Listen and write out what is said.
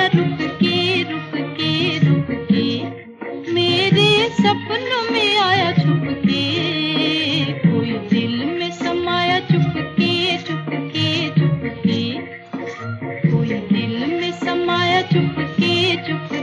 रुक के रुक के रुक के, मेरे सपनों में आया छुप के, कोई दिल में समाया चुप के चुप के चुप के, कोई दिल में समाया चुप के चुप